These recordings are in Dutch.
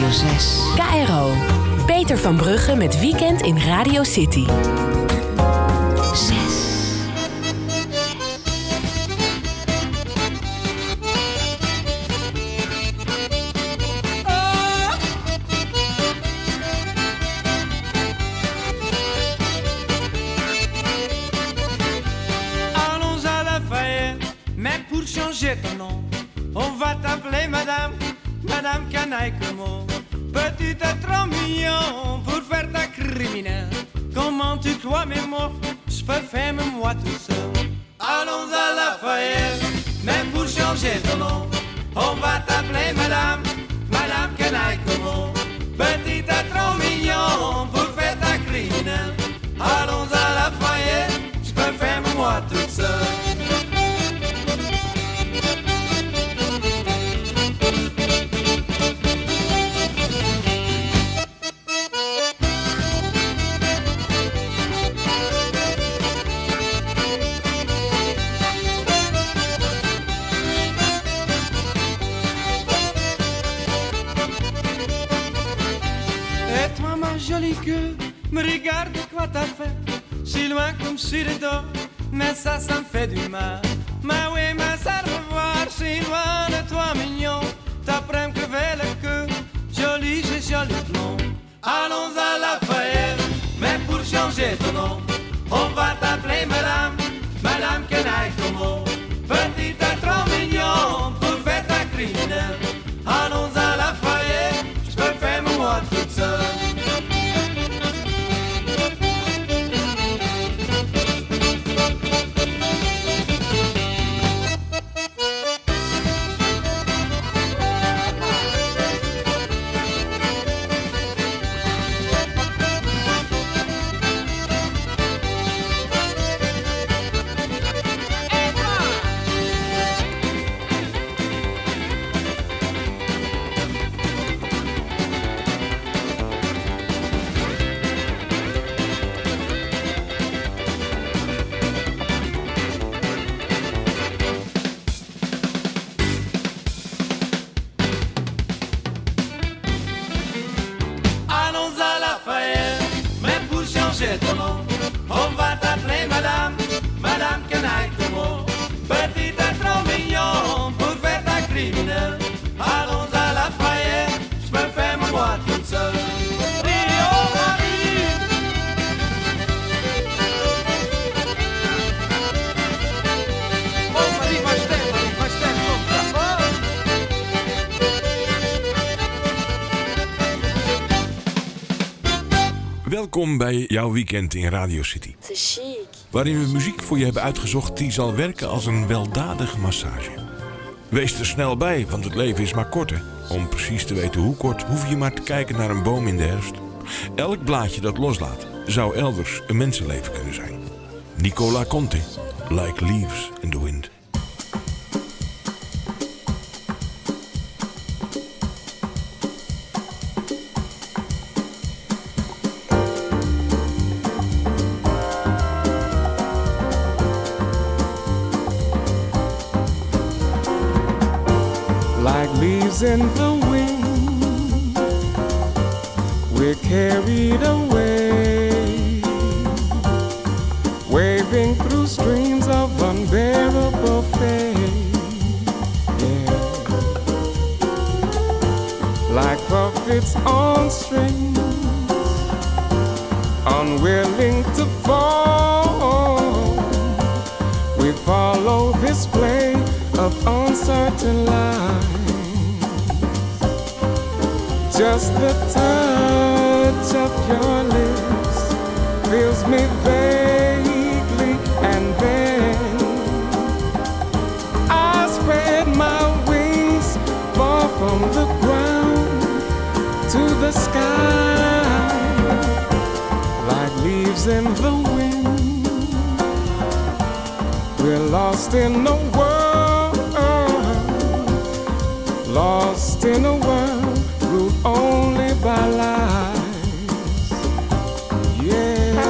6. KRO. Peter van Brugge met Weekend in Radio City. 6. Allons à Lafayette, mais pour changer ton nom, on va t'appeler Madame Canaille Como. Petit et trop mignon pour faire ta criminelle. Comment tu crois mes mots, je peux faire même moi tout seul. Allons à Lafayette, mais pour changer ton nom, on va t'appeler Madame Canaille Como. Petit et trop mignon pour faire ta criminelle. Allons à Lafayette, je peux faire même moi tout seul. Jolie queue, me regarde quoi t'as fait. Si loin comme sur le dos, mais ça me fait du mal. Mais oui, mais ça revoir, si loin de toi mignon. T'apprends me crever le queue, joli, j'ai joli blond. Allons à Lafayette, mais pour changer ton nom, on va t'appeler Madame Canaille Como. Petit et trop mignon pour faire ta criminelle. Allons à Lafayette, je peux faire moi toute seule. Ton nom, on va t'appeler Madame Canaille Como. Petit et trop mignon pour faire ta criminelle. Allons à Lafayette, je peux faire moi toute seule. Rio Marie. Oh Marie, was stem, Welkom bij jouw weekend in Radio City. C'est chic. Waarin we muziek voor je hebben uitgezocht die zal werken als een weldadige massage. Wees er snel bij, want het leven is maar kort. Om precies te weten hoe kort, hoef je maar te kijken naar een boom in de herfst. Elk blaadje dat loslaat, zou elders een mensenleven kunnen zijn. Nicola Conte, Like Leaves in the Wind. In the wind, we're carried away, waving through streams of unbearable pain. Yeah. Like puppets on strings, unwilling to fall, we follow this play of uncertain life. Just the touch of your lips fills me vaguely, and then I spread my wings far from the ground to the sky, like leaves in the wind. We're lost in a world, lost in a world ruled only by lies. Yeah.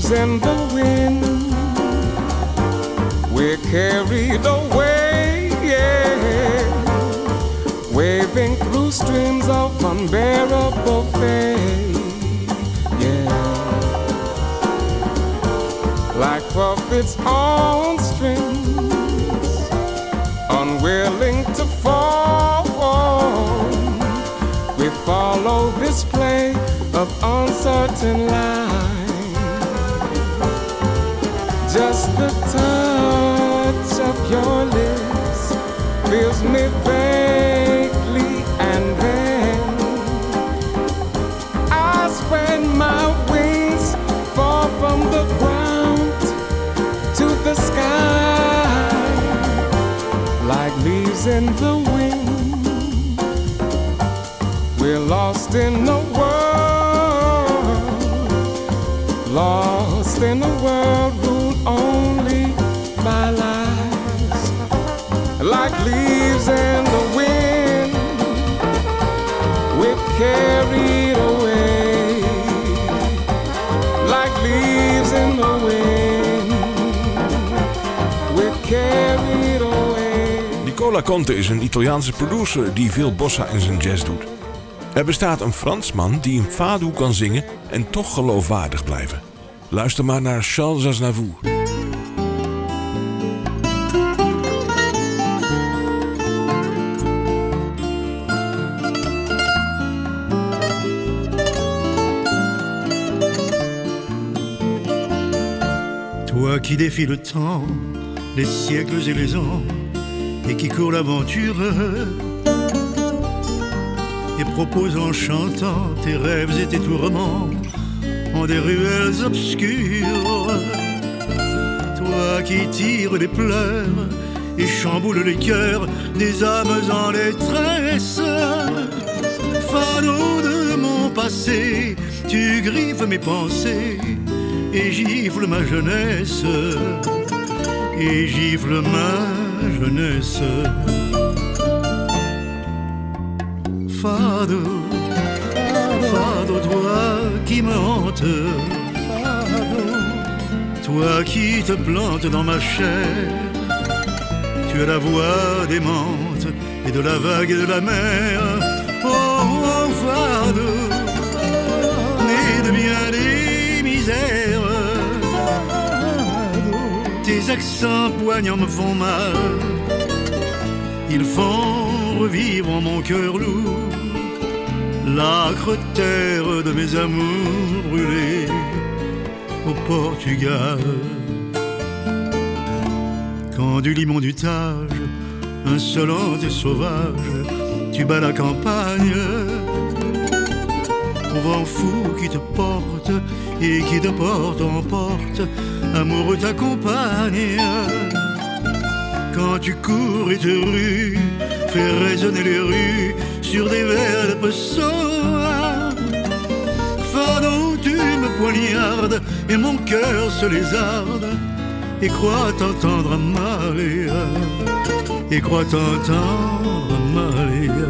leaves in the wind. We're carried away, yeah, waving through streams of unbearable fate, yeah, like puppets on strings, unwilling to fall. We follow this play of uncertain lines. Just the touch of your lips fills me vaguely, and then I spread my wings, fall from the ground to the sky, like leaves in the wind. We're lost in the world, lost in a world ruled only by lies, like leaves in the wind. We're carried away, like leaves in the wind. We're carried away. Nicola Conte is een Italiaanse producer die veel bossa in zijn jazz doet. Er bestaat een Fransman die een fado kan zingen en toch geloofwaardig blijven. Luister maar naar Charles Aznavour. Toi qui défies le temps, les siècles et les ans, et qui court l'aventure, et propose en chantant tes rêves et tes tourments en des ruelles obscures. Toi qui tires les pleurs et chamboules les cœurs des âmes en détresse, fado de mon passé, tu griffes mes pensées et gifles ma jeunesse, et gifles ma jeunesse. Fado, fado, toi qui me hantes, fado, toi qui te plantes dans ma chair, tu as la voix démente et de la vague et de la mer. Oh, oh fado, né de bien des misères, tes accents poignants me font mal, ils font revivre en mon cœur lourd l'âcre terre de mes amours brûlés au Portugal. Quand du limon du Tage, insolente et sauvage, tu bats la campagne, au vent fou qui te porte et qui de porte en porte, amoureux t'accompagne. Quand tu cours et te rues, fais résonner les rues sur des vers de pessoa. Fado, tu me poignardes et mon cœur se lézarde, et crois t'entendre Maria, et crois t'entendre Maria.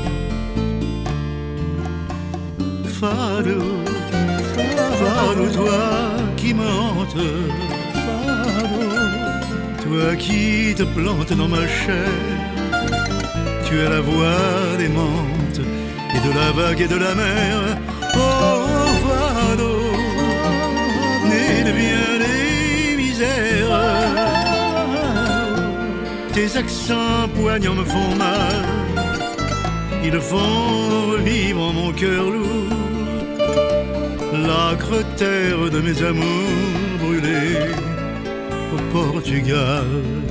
Fado, fado, toi qui me hantes, fado, toi qui te plantes dans ma chair, tu as la voix démente et de la vague et de la mer. Oh, fado, né de bien des misères, tes accents poignants me font mal, ils font revivre en mon cœur lourd l'âcre terre de mes amours brûlés au Portugal.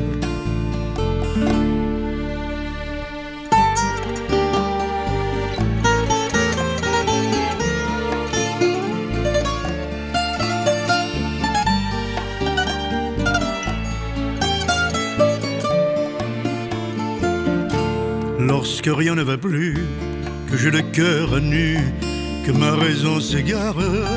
Lorsque rien ne va plus, que j'ai le cœur à nu, que ma raison s'égare,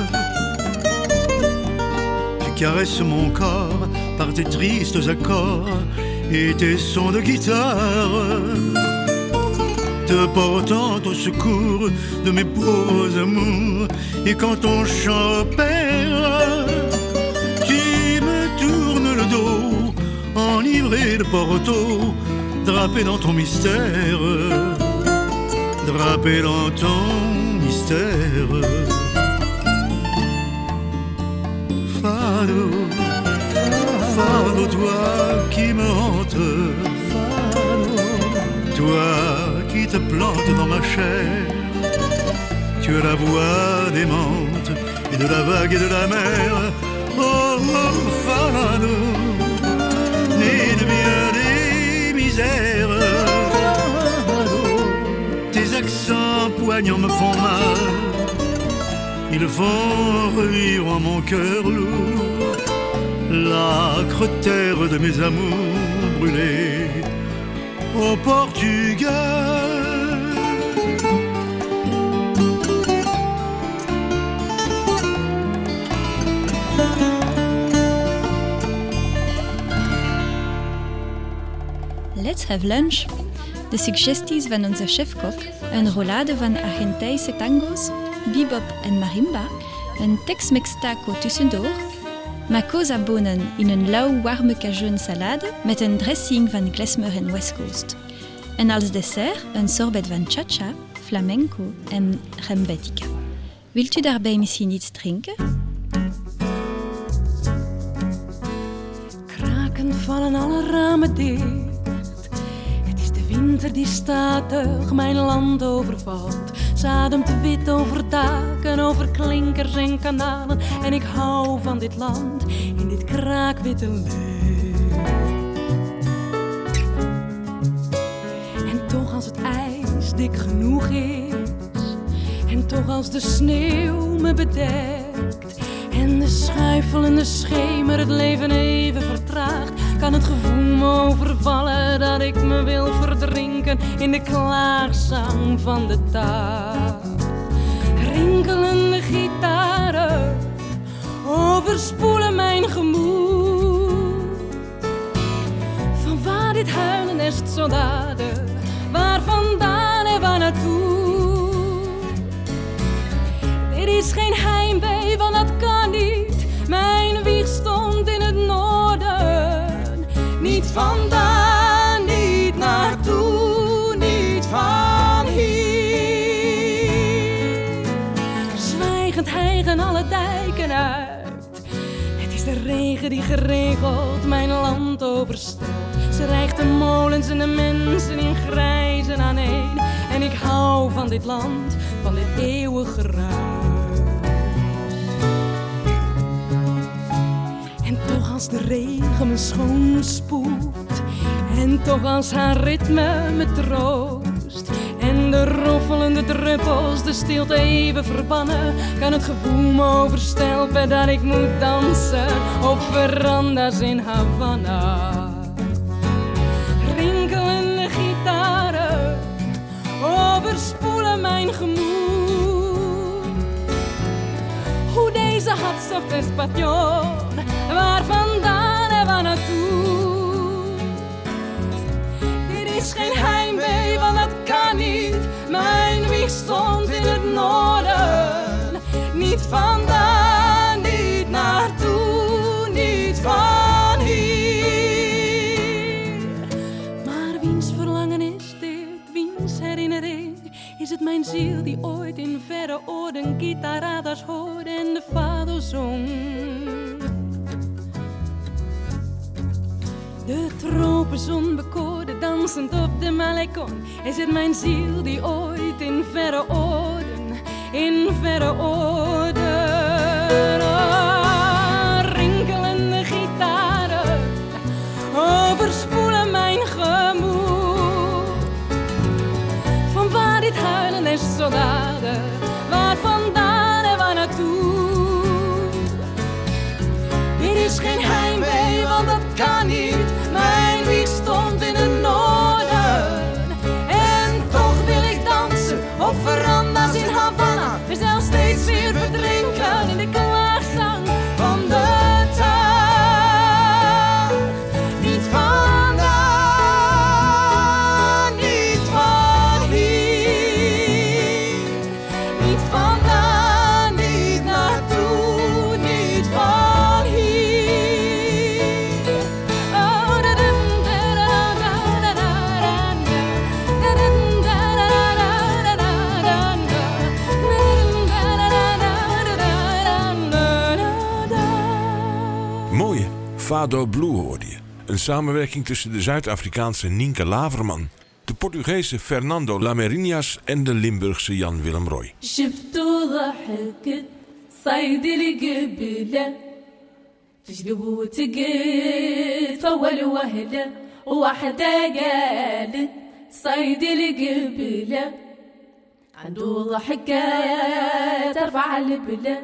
tu caresses mon corps par tes tristes accords et tes sons de guitare, te portant au secours de mes pauvres amours. Et quand ton chant opère, le dos, enivré de Porto, drapé dans ton mystère, drapé dans ton mystère. Fado, Fado, toi qui me hante, Fado, toi qui te plante dans ma chair. Tu as la voix démente et de la vague et de la mer. Oh, oh, Fado, né de bien des misères. Tes accents poignants me font mal. Ils font revivre en mon cœur lourd l'âcre terre de mes amours brûlés au Portugal. Let's have lunch. De suggesties van onze chefkok, een roulade van Argentijnse tango's, bebop en marimba, een Tex-Mex taco tussendoor, makosa-bonen in een lauw warme cajun salade met een dressing van klezmer en West Coast. En als dessert een sorbet van cha-cha, flamenco en rembetica. Wilt u daarbij misschien iets drinken? Krakend vallen alle ramen dicht. De winter die statig mijn land overvalt, zademt wit over daken, over klinkers en kanalen. En ik hou van dit land in dit kraakwitte licht. En toch als het ijs dik genoeg is, en toch als de sneeuw me bedekt, en de schuifelende schemer het leven even vertraagt, kan het gevoel me overvallen dat ik me wil verdrinken in de klaagzang van de dag. Rinkelende gitaren overspoelen mijn gemoed. Van waar dit huilen is het soldaten, waar vandaan en waar naartoe. Dit is geen heimwee, want dat kan niet. Mijn wieg stond in het noorden. Niet vandaan, niet naartoe, niet van hier. Zwijgend hijgen alle dijken uit. Het is de regen die geregeld mijn land overstelt. Ze rijgt de molens en de mensen in grijzen aaneen. En ik hou van dit land, van dit eeuwige ruis. En toch als de regen me schoonspoelt, en toch als haar ritme me troost, en de roffelende druppels de stilte even verbannen, kan het gevoel me overstelpen dat ik moet dansen op veranda's in Havana. Rinkelende gitaren overspoelen mijn gemoed. Hoe deze hartstocht español, waar vandaan en waar naartoe. Dit is geen heimwee, want dat kan niet. Mijn wieg stond in het noorden. Niet vandaan, niet naartoe, niet van hier. Maar wiens verlangen is dit, wiens herinnering? Is het mijn ziel die ooit in verre oorden gitaradas hoorde en de fado zong? De tropenzon bekoorde dansend op de Malecon. Is het mijn ziel die ooit in verre oorden, rinkelende gitaren overspoelen mijn gemoed. Van waar dit huilen is soldaten, waar vandaan en waar naartoe. Dit is geen heimwee, want dat kan niet. Mijn wieg stond in het noorden. En toch wil ik dansen op veranda's in Havana. Mezelf steeds weer verdrinken in de klaagzang van de dag. Niet vandaan, niet van hier. Niet vandaan. Fado Blue hoorde je. Een samenwerking tussen de Zuid-Afrikaanse Nienke Laverman, de Portugese Fernando Lamerinhas en de Limburgse Jan Willem Roy. تجلب وتقيت فول وهلة وواحدة قالت صيد القبلة عنده ضحكة ترفع البلة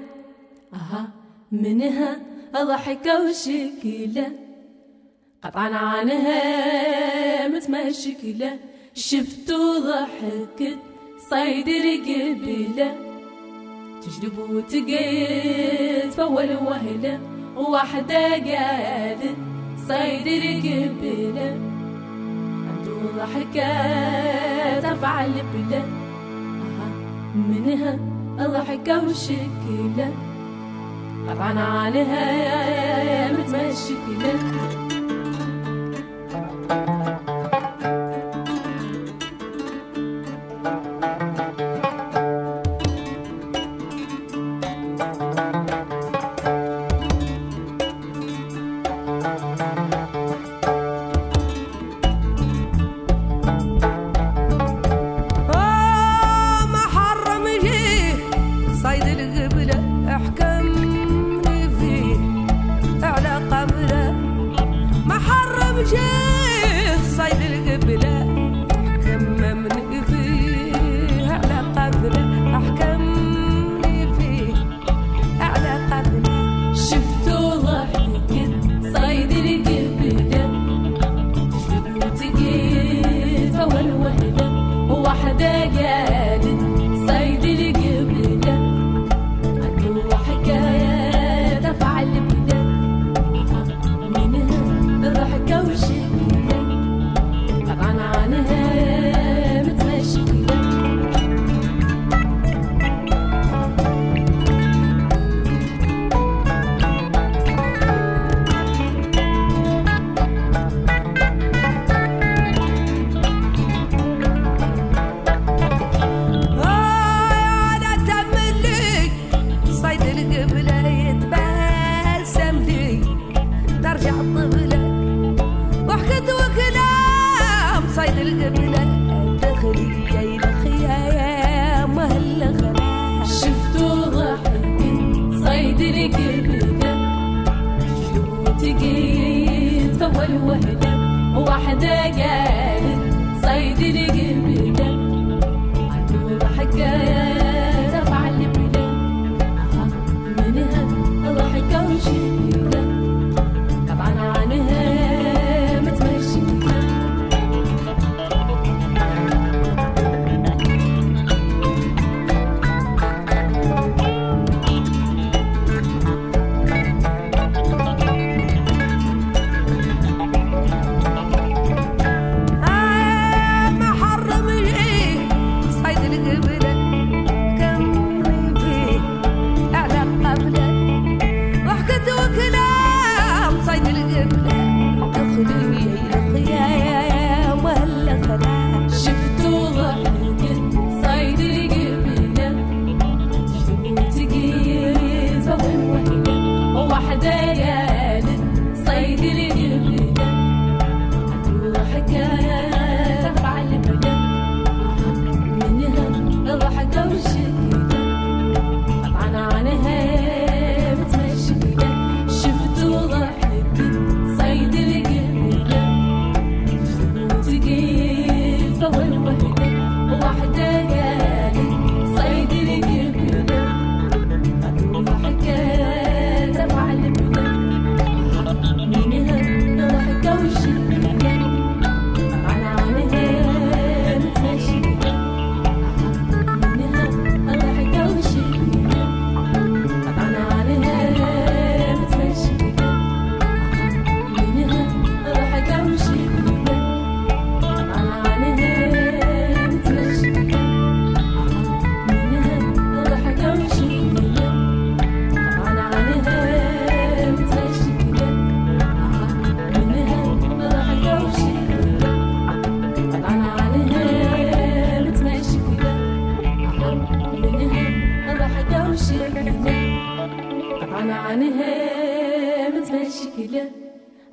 منها ضحكة وشكلة قطعا عنها متمشكلة شفتو ضحكت صيد القبلة تجلب وتقيت فول وهلة وواحدة قالت صيد القبلة عنده ضحكة ترفع البلة منها ضحكة وشكلة قطعا عنها متمشكلة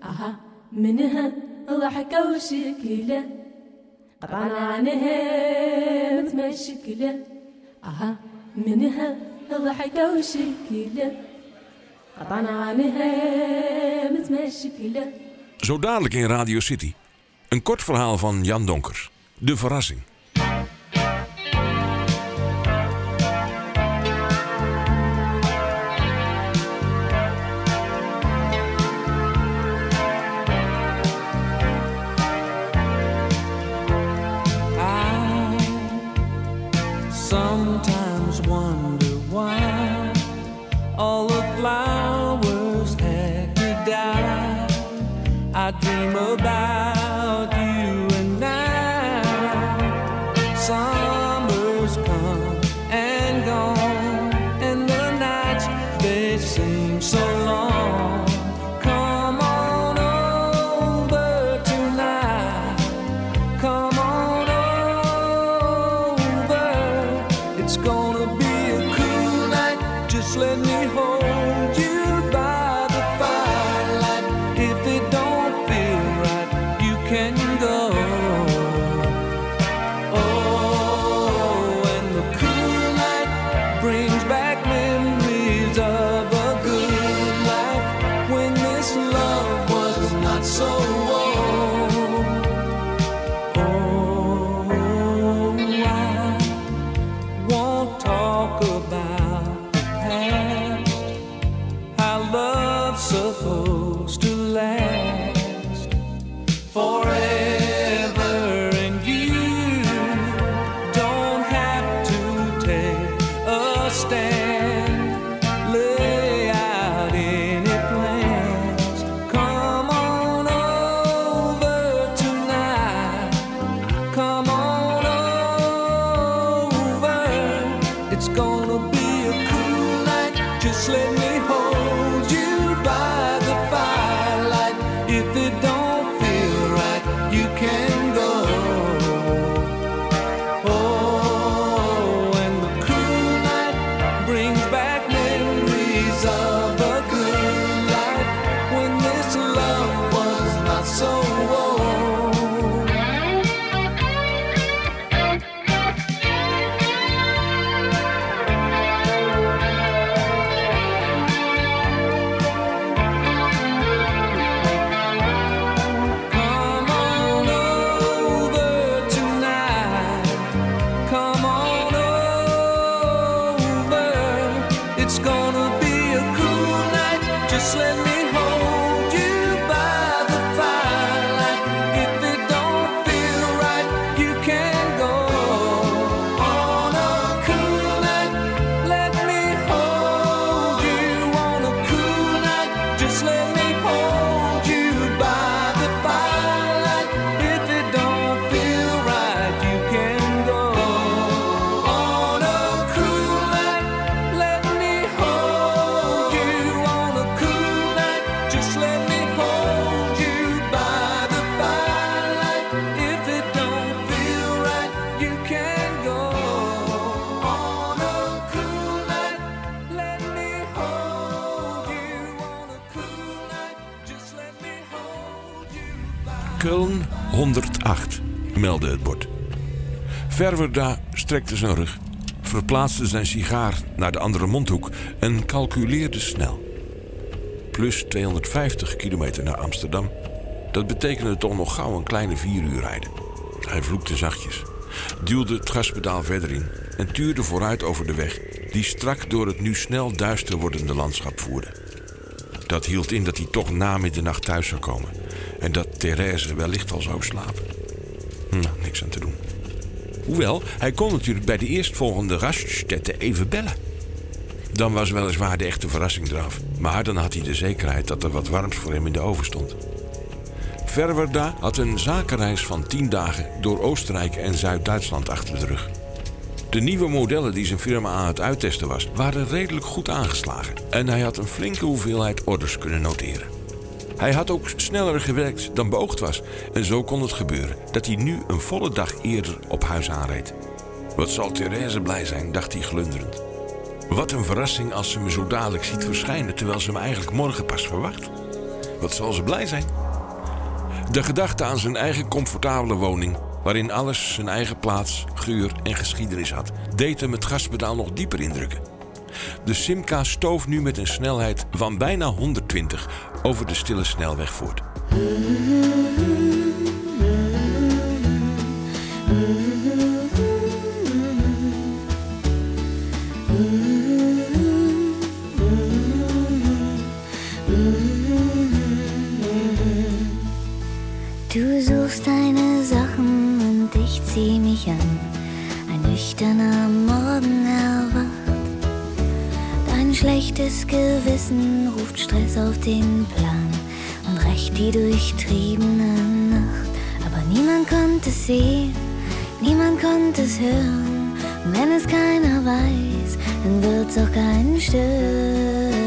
أها منها ضحكة وشكلة قطعنا عنها متمشكلة أها منها ضحكة وشكلة قطعنا عنها متمشكلة. Zo dadelijk in Radio City. Een kort verhaal van Jan Donkers. De verrassing. Sometimes wonder why all the flowers had to die. I dream about you and I. Summers come and gone, and the nights they seem so long. Come on over tonight. Come on over. It's gonna be a cool night. Just let me hold you by the firelight. If it don't feel right, you can go. Oh, and the cool night brings back memories of a good life when this love was not so old. Oh, I won't talk about the past, how love's supposed to last forever, and you don't have to take a stand, lay out any plans. Come on over tonight. Come on over. It's gonna be a cool night. Just let me hold you by the firelight. If it don't feel right, you can go. Oh, and the cool night brings back memories of a good life when this love was not so old. Come on over tonight. Come on over. It's gonna be a cool night. Just let me hold you by the firelight. If it don't feel right, you can go. On a cool night, let me hold you. On a cool night, just let me hold you by the firelight. If it don't feel right, you can go. On a cool night, let me hold you. On a cool night, just let me hold you by the firelight. If it don't feel right, you can go. On a cool night, let me hold you. On a cool night, just let me hold you by. Köln 108, meldde het bord. Verwerda strekte zijn rug, verplaatste zijn sigaar naar de andere mondhoek en calculeerde snel. Plus 250 kilometer naar Amsterdam. Dat betekende toch nog gauw een kleine 4 uur rijden. Hij vloekte zachtjes, duwde het gaspedaal verder in en tuurde vooruit over de weg die strak door het nu snel duister wordende landschap voerde. Dat hield in dat hij toch na middernacht thuis zou komen en dat Therese wellicht al zou slapen. Niks aan te doen. Hoewel, hij kon natuurlijk bij de eerstvolgende raststätte even bellen. Dan was weliswaar de echte verrassing eraf, maar dan had hij de zekerheid dat er wat warms voor hem in de oven stond. Verwerda had een zakenreis van 10 dagen door Oostenrijk en Zuid-Duitsland achter de rug. De nieuwe modellen die zijn firma aan het uittesten was, waren redelijk goed aangeslagen en hij had een flinke hoeveelheid orders kunnen noteren. Hij had ook sneller gewerkt dan beoogd was en zo kon het gebeuren dat hij nu een volle dag eerder op huis aanreed. Wat zal Therese blij zijn, dacht hij glunderend. Wat een verrassing als ze me zo dadelijk ziet verschijnen terwijl ze me eigenlijk morgen pas verwacht. Wat zal ze blij zijn? De gedachte aan zijn eigen comfortabele woning, waarin alles zijn eigen plaats, geur en geschiedenis had, deed hem het gaspedaal nog dieper indrukken. De Simca stoof nu met een snelheid van bijna 120 over de stille snelweg voort. Du suchst deine Sachen und ich zieh mich an. Ein nüchterner Morgen erwacht. Dein schlechtes Gewissen ruft Stress auf den Plan und rächt die durchtriebene Nacht. Aber niemand konnte es sehen, niemand konnte es hören. Und wenn es keiner weiß, dann wird's auch keinen stören.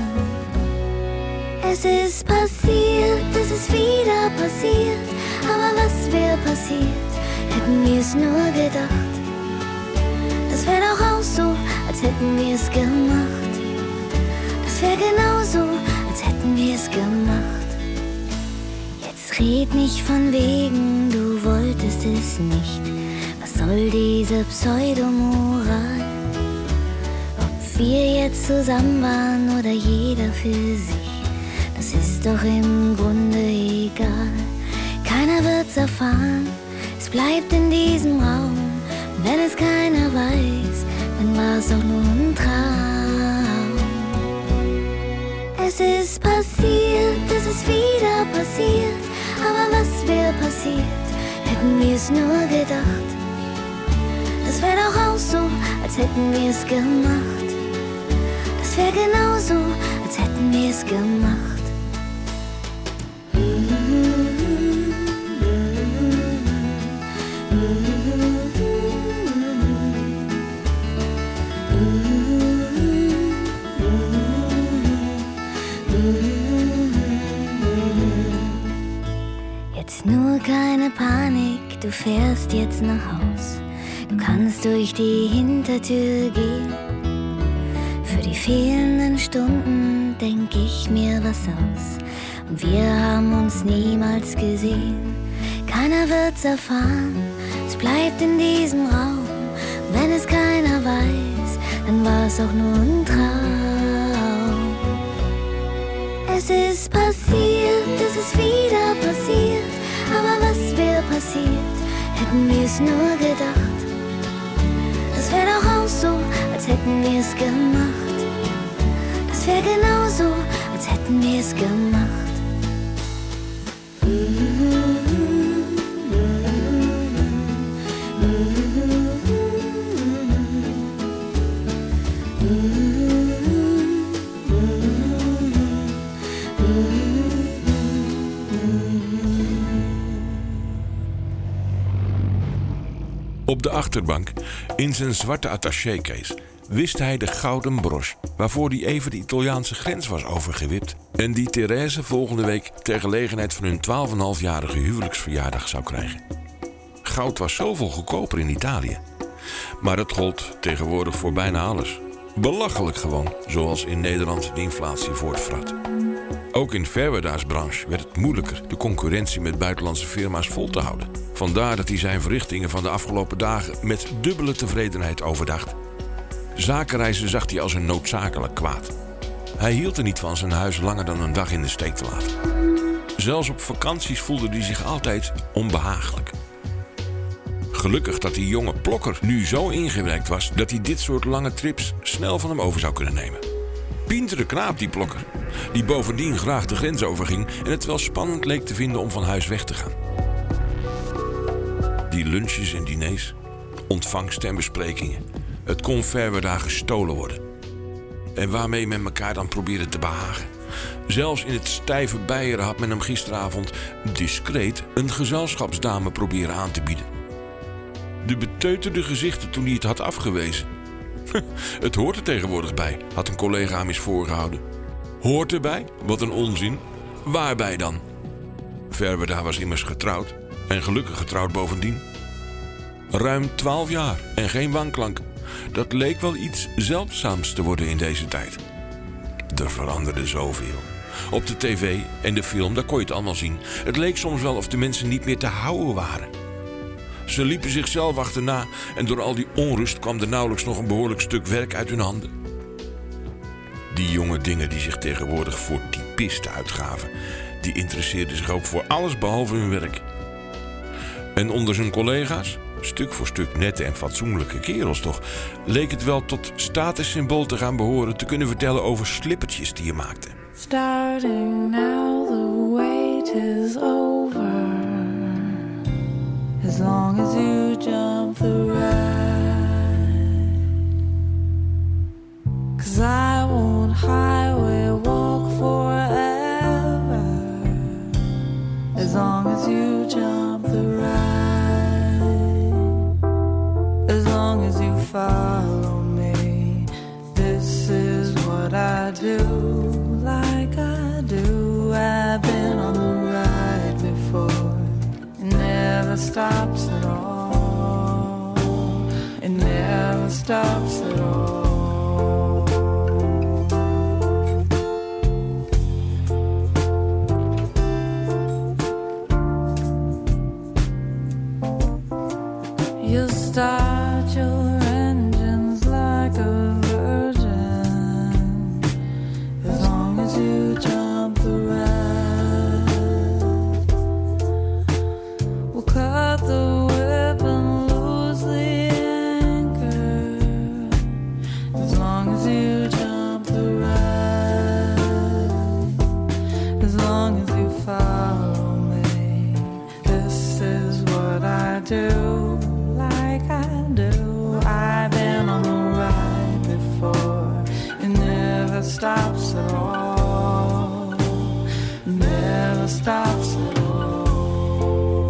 Es ist passiert, es ist wieder passiert. Aber was wäre passiert, hätten wir es nur gedacht. Das wäre doch auch so, als hätten wir es gemacht. Das wäre genauso, als hätten wir es gemacht. Jetzt red nicht von wegen, du wolltest es nicht. Was soll diese Pseudomoral? Ob wir jetzt zusammen waren oder jeder für sich, das ist doch im Grunde egal. Keiner wird's erfahren, es bleibt in diesem Raum. Und wenn es keiner weiß, dann war's auch nur ein Traum. Es ist passiert, es ist wieder passiert. Aber was wäre passiert, hätten wir es nur gedacht. Das wäre doch auch so, als hätten wir es gemacht. Das wäre genauso, als hätten wir es gemacht. Jetzt nur keine Panik, du fährst jetzt nach Haus. Du kannst durch die Hintertür gehen. Für die fehlenden Stunden denk ich mir was aus. Und wir haben uns niemals gesehen. Keiner wird's erfahren, es bleibt in diesem Raum. Und wenn es keiner weiß, dann war's auch nur ein Traum. Es ist passiert, es ist wieder passiert. Aber was wäre passiert, hätten wir es nur gedacht. Das wäre doch auch so, als hätten wir es gemacht. Das wäre genauso, als hätten wir es gemacht. Op de achterbank, in zijn zwarte attaché-case, wist hij de gouden broche waarvoor hij even de Italiaanse grens was overgewipt en die Therese volgende week ter gelegenheid van hun 12,5-jarige huwelijksverjaardag zou krijgen. Goud was zoveel goedkoper in Italië. Maar het gold tegenwoordig voor bijna alles. Belachelijk gewoon, zoals in Nederland de inflatie voortvrat. Ook in Verwerda's branche werd het moeilijker de concurrentie met buitenlandse firma's vol te houden. Vandaar dat hij zijn verrichtingen van de afgelopen dagen met dubbele tevredenheid overdacht. Zakenreizen zag hij als een noodzakelijk kwaad. Hij hield er niet van zijn huis langer dan een dag in de steek te laten. Zelfs op vakanties voelde hij zich altijd onbehagelijk. Gelukkig dat die jonge plokker nu zo ingewerkt was dat hij dit soort lange trips snel van hem over zou kunnen nemen. Pintere knaap die plokker, die bovendien graag de grens overging en het wel spannend leek te vinden om van huis weg te gaan. Die lunches en diners, ontvangsten en besprekingen, het kon Verwerda gestolen worden. En waarmee men elkaar dan probeerde te behagen. Zelfs in het stijve Beieren had men hem gisteravond discreet een gezelschapsdame proberen aan te bieden. De beteuterde gezichten toen hij het had afgewezen. Het hoort er tegenwoordig bij, had een collega hem eens voorgehouden. Hoort erbij? Wat een onzin. Waarbij dan? Verwerda was immers getrouwd. En gelukkig getrouwd bovendien. Ruim 12 jaar en geen wanklank. Dat leek wel iets zeldzaams te worden in deze tijd. Er veranderde zoveel. Op de tv en de film, daar kon je het allemaal zien. Het leek soms wel of de mensen niet meer te houden waren. Ze liepen zichzelf achterna en door al die onrust kwam er nauwelijks nog een behoorlijk stuk werk uit hun handen. Die jonge dingen die zich tegenwoordig voor typisten uitgaven, die interesseerden zich ook voor alles behalve hun werk. En onder zijn collega's, stuk voor stuk nette en fatsoenlijke kerels toch, leek het wel tot statussymbool te gaan behoren te kunnen vertellen over slippertjes die je maakte. Starting now, the wait is over. As long as you jump the ride. 'Cause I won't highway walk forever. As long as you jump the ride. As long as you follow me. This is what I do. Like I do, I've been on the ride before. It never stops at all. It never stops at all. You start your engines like a virgin. As long as you jump the ride. We'll cut the whip and lose the anchor. As long as you jump the ride. As long as you follow me. This is what I do. Like I do. I've been on the ride before. It never stops at all. It never stops at all.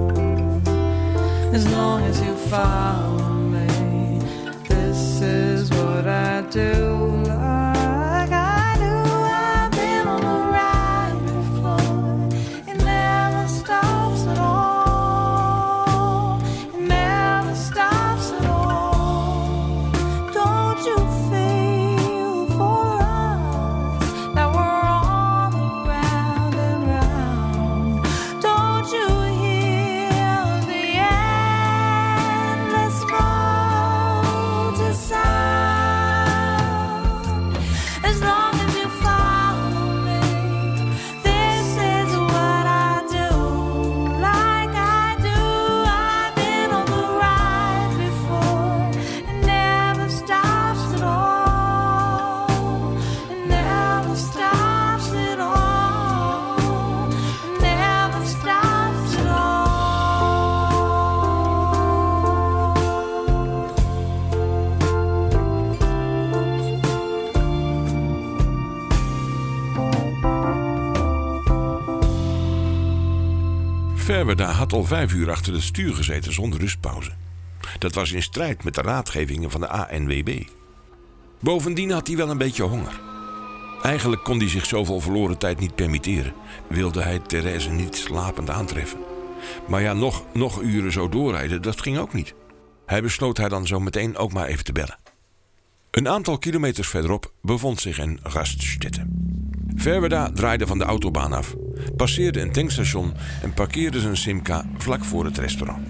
As long as you follow me. This is what I do. Like I do. I've been on the ride before. It never stops at all. It never stops at all. Don't you feel for us that we're on the round and round? Don't you hear the endless road to sound? As long as you follow me, this is what I do. Like I do, I've been on the ride before. It never stops at all. It never stops at all. It never stops at all. Verwerda had al 5 uur achter het stuur gezeten zonder rustpauze. Dat was in strijd met de raadgevingen van de ANWB. Bovendien had hij wel een beetje honger. Eigenlijk kon hij zich zoveel verloren tijd niet permitteren. Wilde hij Therese niet slapend aantreffen. Maar ja, nog uren zo doorrijden, dat ging ook niet. Hij besloot haar dan zo meteen ook maar even te bellen. Een aantal kilometers verderop bevond zich een Raststätte. Verwerda draaide van de autobaan af, passeerde een tankstation en parkeerde zijn Simca vlak voor het restaurant.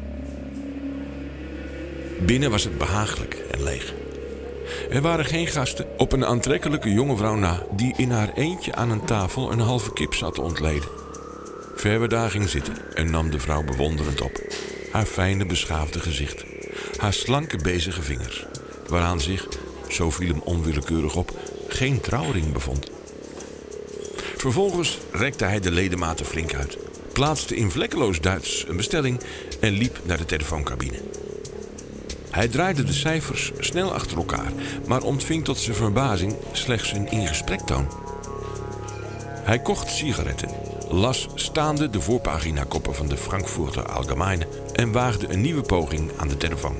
Binnen was het behagelijk en leeg. Er waren geen gasten, op een aantrekkelijke jonge vrouw na die in haar eentje aan een tafel een halve kip zat te ontleden. Verwerda ging zitten en nam de vrouw bewonderend op. Haar fijne, beschaafde gezicht, haar slanke, bezige vingers, waaraan zich, zo viel hem onwillekeurig op, geen trouwring bevond. Vervolgens rekte hij de ledematen flink uit, plaatste in vlekkeloos Duits een bestelling en liep naar de telefooncabine. Hij draaide de cijfers snel achter elkaar, maar ontving tot zijn verbazing slechts een ingesprektoon. Hij kocht sigaretten, las staande de voorpaginakoppen van de Frankfurter Allgemeine en waagde een nieuwe poging aan de telefoon.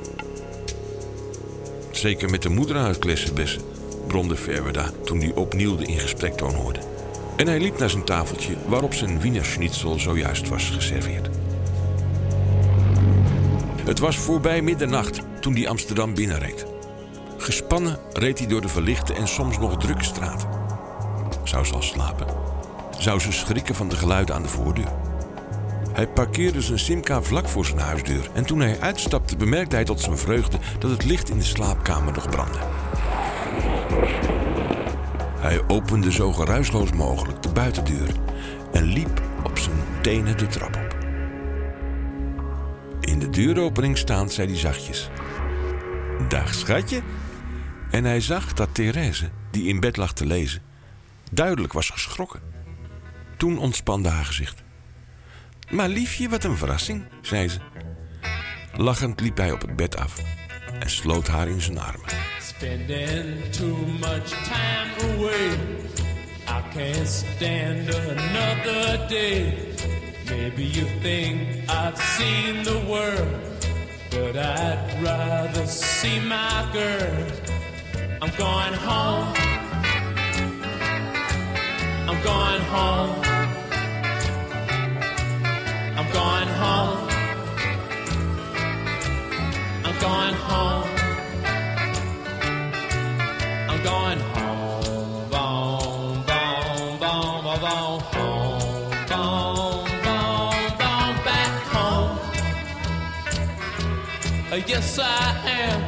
Zeker met de moeder aan het klessenbessen, bromde Verwerda toen hij opnieuw de ingesprektoon hoorde. En hij liep naar zijn tafeltje waarop zijn Wiener Schnitzel zojuist was geserveerd. Het was voorbij middernacht toen hij Amsterdam binnenreed. Gespannen reed hij door de verlichte en soms nog drukke straten. Zou ze al slapen? Zou ze schrikken van de geluiden aan de voordeur? Hij parkeerde zijn Simca vlak voor zijn huisdeur. En toen hij uitstapte bemerkte hij tot zijn vreugde dat het licht in de slaapkamer nog brandde. Hij opende zo geruisloos mogelijk de buitendeur en liep op zijn tenen de trap op. In de deuropening staand zei hij zachtjes: "Dag schatje." En hij zag dat Therese, die in bed lag te lezen, duidelijk was geschrokken. Toen ontspande haar gezicht. "Maar liefje, wat een verrassing," zei ze. Lachend liep hij op het bed af en sloot haar in zijn armen. Spending too much time away, I can't stand another day. Maybe you think I've seen the world, but I'd rather see my girl. I'm going home, I'm going home, I'm going home, I'm going home, I'm going home, boom, boom, boom, boom, boom, home, boom, boom, boom, back home. Yes, I am.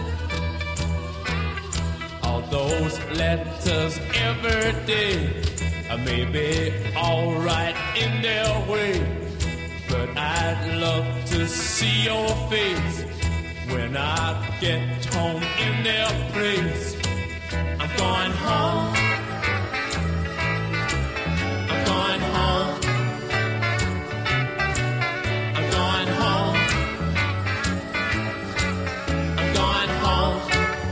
All those letters every day may be alright in their way, but I'd love to see your face when I get home in their place. I'm going home, I'm going home, I'm going home, I'm going home,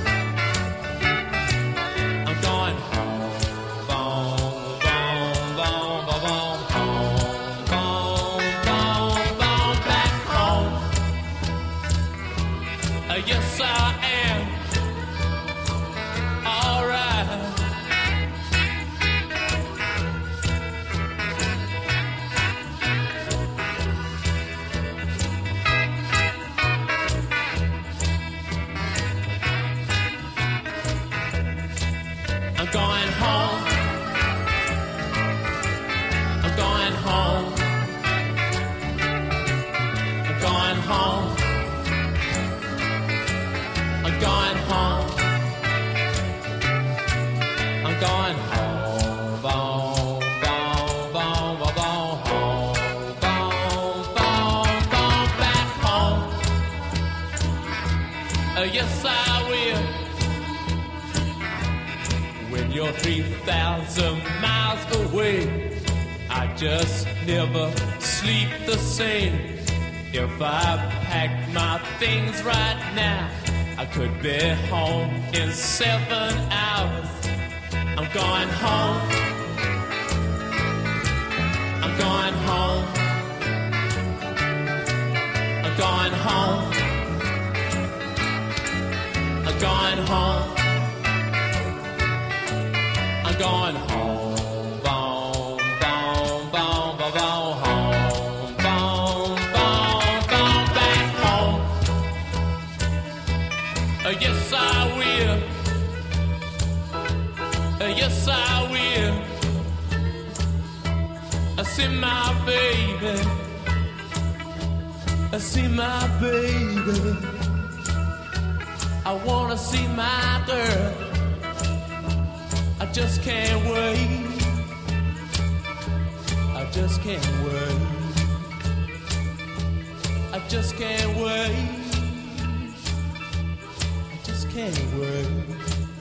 I'm going home, boom, boom, boom, boom, boom, home, boom, boom, boom, back home. Yes, I am. I'm going home, I'm going home, I'm going home, I'm going home, I'm going home, boom, boom, boom, boom, boom, home, boom, boom, boom, back home. Yes, I will. When you're 3,000 miles away, I just never sleep the same. If I packed my things right now, I could be home in 7 hours. I'm going home, I'm going home, I'm going home, I'm going home, I'm going home, boom, boom, boom, boom, boom, home, boom, boom, boom, back home. Yes, I will. Yes, I will. I see my baby. I see my baby. I wanna see my girl. I just can't wait. I just can't wait. I just can't wait. I just can't wait.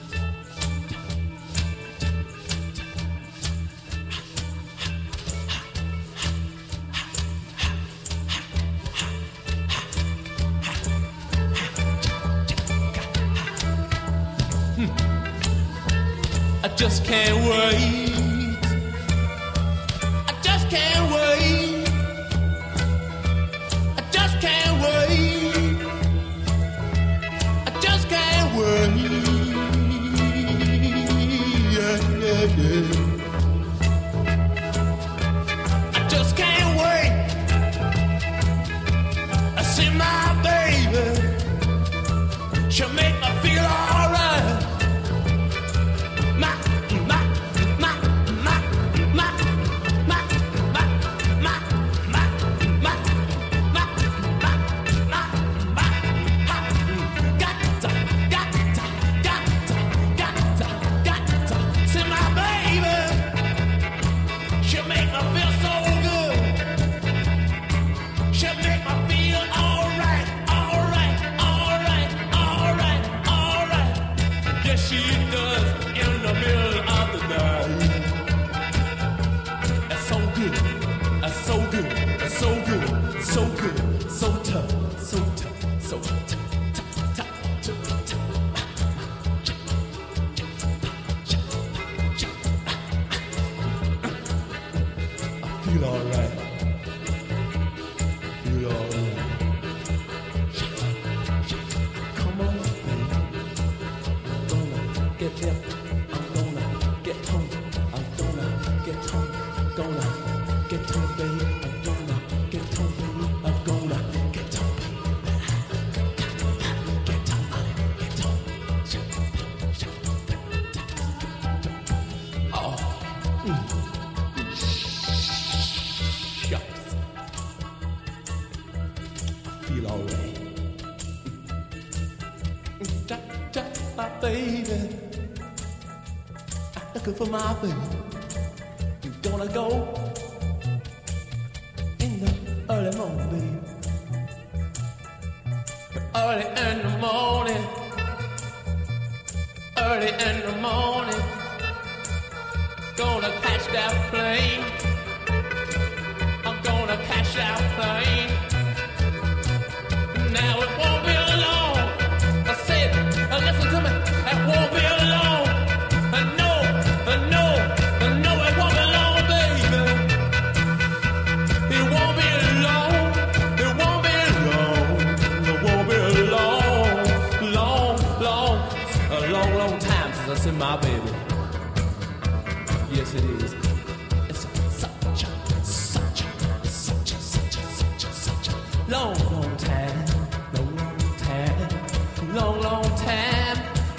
I just can't wait. I just can't wait. I just can't wait. I just can't wait. Yeah, yeah, yeah. I just can't wait. I see my baby. She'll make me feel alright. get there. I'm gonna get home. I'm gonna get home. Gonna get home, baby. I'm gonna get home, baby. I'm gonna get home, baby. Get home, get home. Oh. Shucks. Feel alright. My baby, I'm looking for my baby. You gonna go in the early morning, baby. Early in the morning, early in the morning. Gonna catch that plane. I'm gonna catch that plane. Now it won't be long. I said, listen to me. It won't be long. No, it won't be long, baby. It won't be long. It won't be long. It won't be a long time since I seen my baby. Yes, it is. It's such a long time. Long time.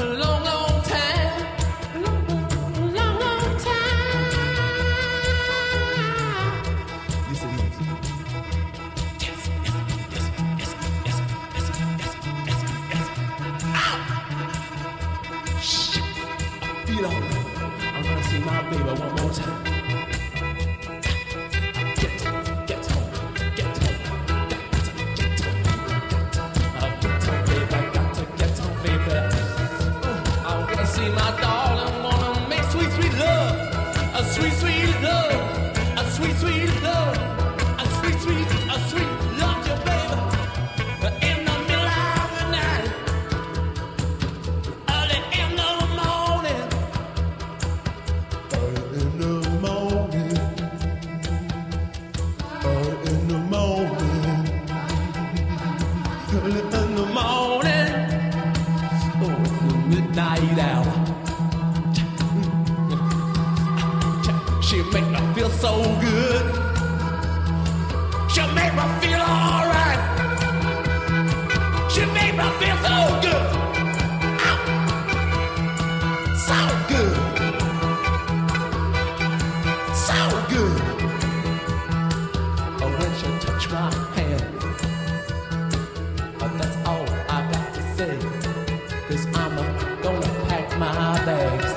Yes, it is. Ow! Shit. I feel all right. I'm gonna see my baby one more time. Get home. See my darling, wanna make sweet, sweet love, a sweet, sweet love, a sweet, sweet love, a sweet, sweet, a sweet love, your baby. In the middle of the night, early in the morning, early in the morning, early in the morning, early in the morning. Oh, the midnight hour. She make me feel so good. She make me feel alright. She make me feel so good. Ow. So good. So good. Oh, when she touch my hand, that's all I got to say. 'Cause I'm gonna pack my bags.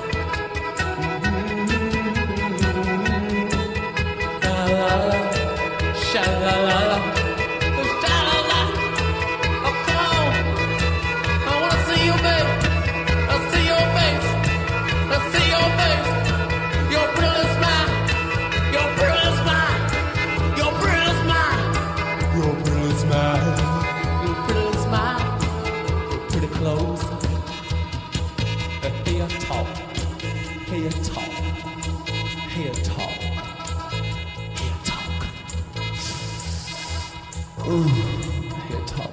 Sha-la-la-la, sha-la-la. Oh, come on. I wanna see you, babe. I'll see your face. I'll see your face. Your brilliant smile. Your brilliant smile. Your brilliant smile. Your brilliant smile. Your brilliant smile. Your pretty clothes. Hear talk. Hear talk. Hear talk. Ooh, here talk.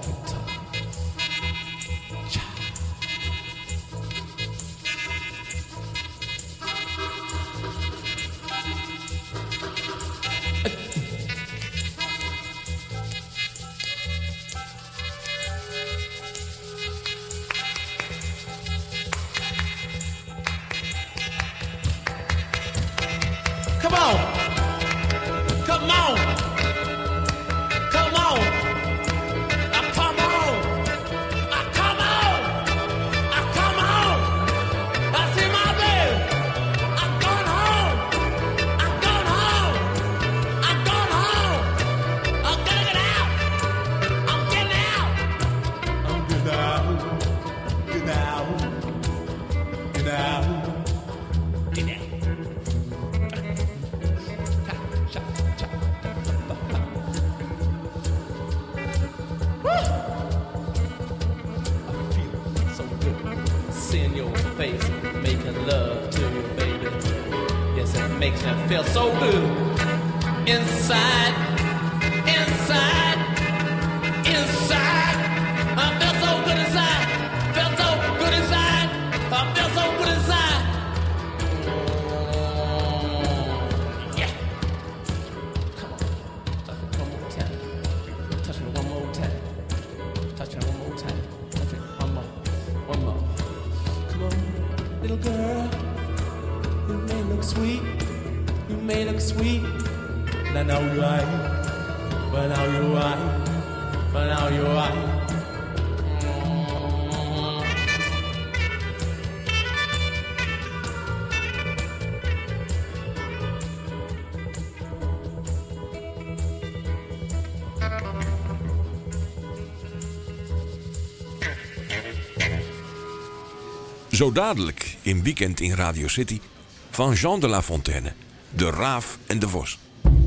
Come on. Come on. Come on. Come on. Come on. Come on. I see my baby. I'm going home. I'm going home. I'm going home. I'm gonna get out. I'm getting out. I'm getting out. Get out. Get out. Get out. Seeing your face, making love to you, baby. Yes, it makes me feel so good. Inside, inside, inside. I feel so good inside. Feel so good inside. I feel so Little girl, you may look sweet, you may look sweet. And I know you're right, but now you're right, but now you're right. Zo dadelijk in Weekend in Radio City van Jean de La Fontaine, De Raaf en de Vos.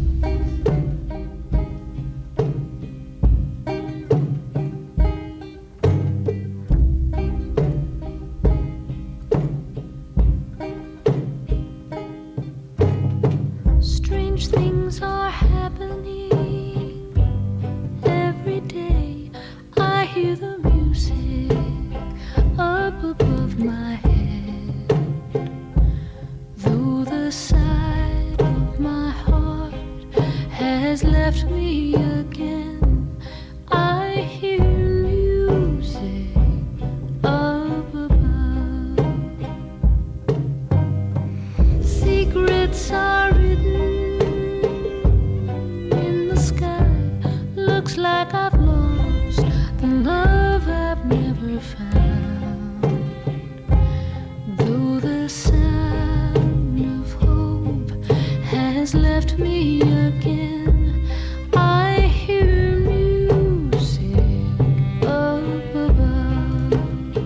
Strange things are happening every day. I hear the music up above my head, though the side of my heart has left me again. I hear music up above. Secrets are written in the sky. Looks like I've lost the love I've never found. Though the sound of hope has left me again, I hear music up above.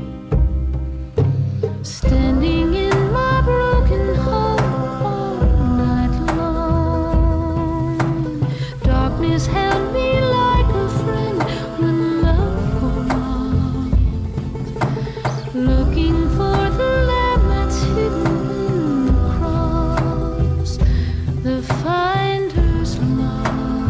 Standing in my broken home all night long, darkness held me like a friend when love wore off. Looking for the lamb that's hidden in the cross, the finder's lost.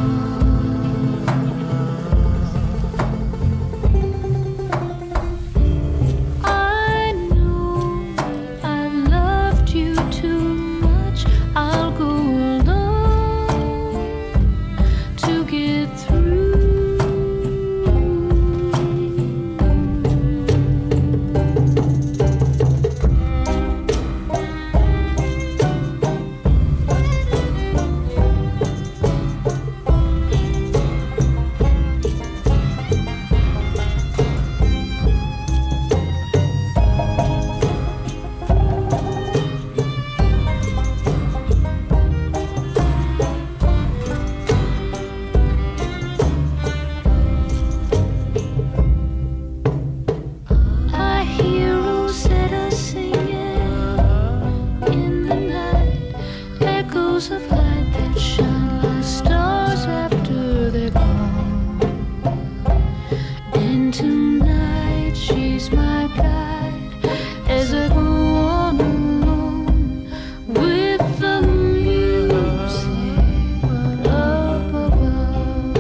I know I've loved you too much. I'll go alone to get through. I hear Rosetta singing in the night, echoes of light that shine like stars after they're gone. And tonight she's my guide as I go on alone with the music up above.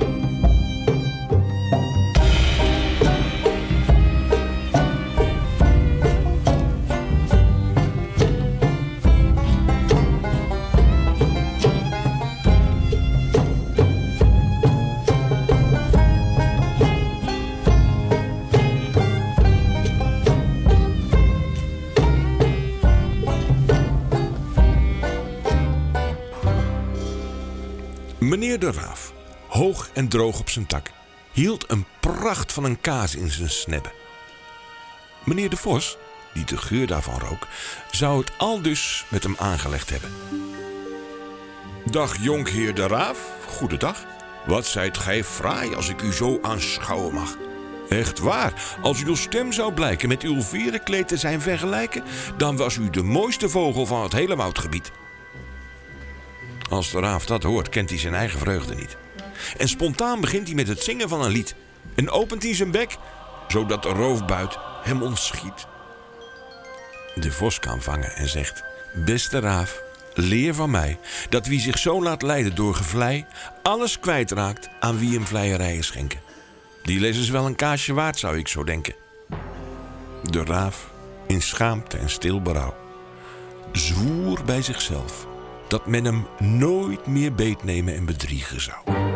Meneer de Raaf, hoog en droog op zijn tak, hield een pracht van een kaas in zijn snebbe. Meneer de Vos, die de geur daarvan rook, zou het aldus met hem aangelegd hebben. Dag jonkheer de Raaf, goedendag. Wat zijt gij fraai als ik u zo aanschouwen mag. Echt waar, als uw stem zou blijken met uw verenkleed te zijn vergelijken, dan was u de mooiste vogel van het hele woudgebied. Als de Raaf dat hoort, kent hij zijn eigen vreugde niet. En spontaan begint hij met het zingen van een lied. En opent hij zijn bek, zodat de roofbuit hem ontschiet. De Vos kan vangen en zegt: beste Raaf, leer van mij dat wie zich zo laat leiden door gevlei, alles kwijtraakt aan wie hem vleierijen schenken. Die lezen is wel een kaasje waard, zou ik zo denken. De Raaf, in schaamte en stil berouw, zwoer bij zichzelf dat men hem nooit meer beetnemen en bedriegen zou.